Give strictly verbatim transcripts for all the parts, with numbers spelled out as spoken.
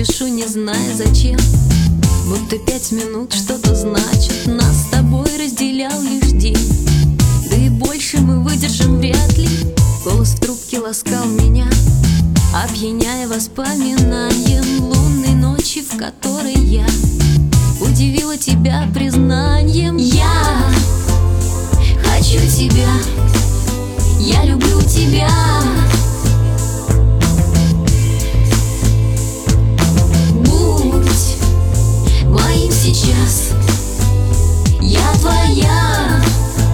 спешу, не зная зачем. Будто пять минут что-то значит. Нас с тобой разделял лишь день. Да и больше мы выдержим вряд ли. Голос в трубке ласкал меня, опьяняя воспоминанием лунной ночи, в которой я удивила тебя признанием. Я хочу тебя, я люблю тебя. Будь моим сейчас, я твоя.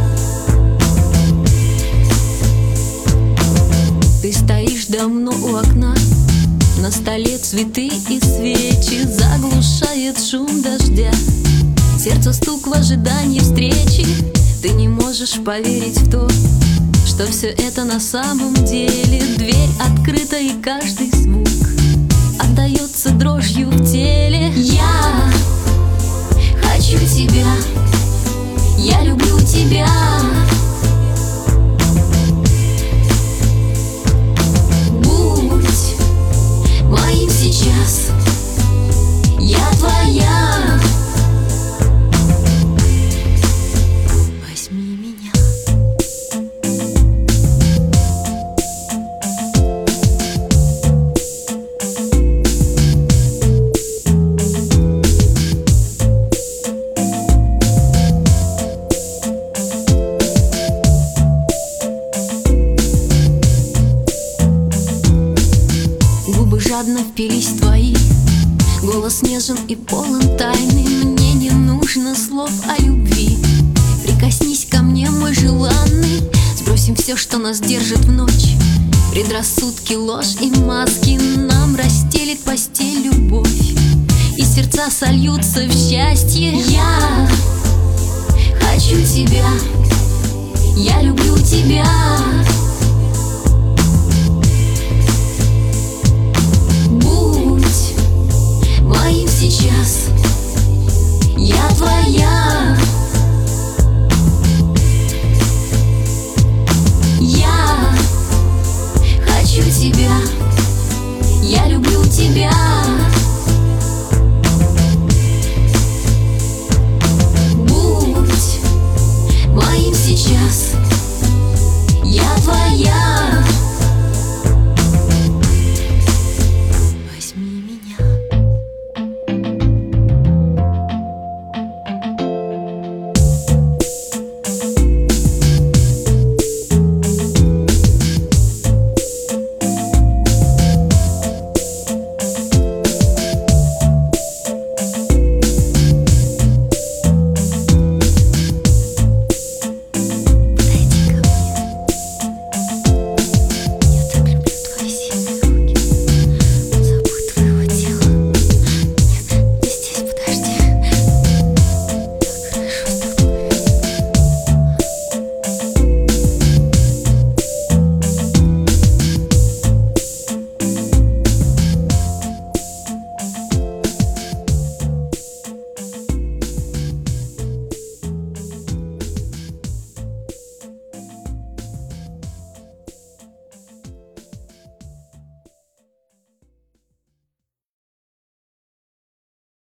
Ты стоишь давно у окна, на столе цветы и свечи, заглушает шум дождя, сердце стук в ожидании встречи. Ты не можешь поверить в то, что все это на самом деле. Дверь открыта, и каждый звук отдается дрожью в теле. Я хочу тебя, я люблю тебя. Будь моим сейчас, я твоя. Возьми меня. Губы жадно впились в твои, голос нежен и полон тайны. Мне не нужно слов о любви. Прикоснись ко мне, мой желанный. Сбросим все, что нас держит в ночь. Предрассудки, ложь и маски. Нам расстелит постель любовь, и сердца сольются в счастье. Я хочу тебя, я люблю тебя.